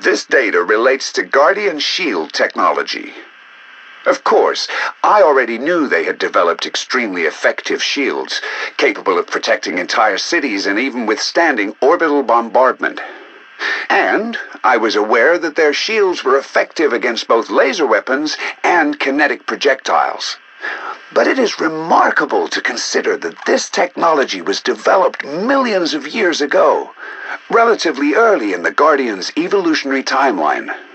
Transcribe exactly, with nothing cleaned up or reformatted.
This data relates to Guardian Shield technology. Of course, I already knew they had developed extremely effective shields, capable of protecting entire cities and even withstanding orbital bombardment. And I was aware that their shields were effective against both laser weapons and kinetic projectiles. But it is remarkable to consider that this technology was developed millions of years ago, relatively early in the Guardian's evolutionary timeline.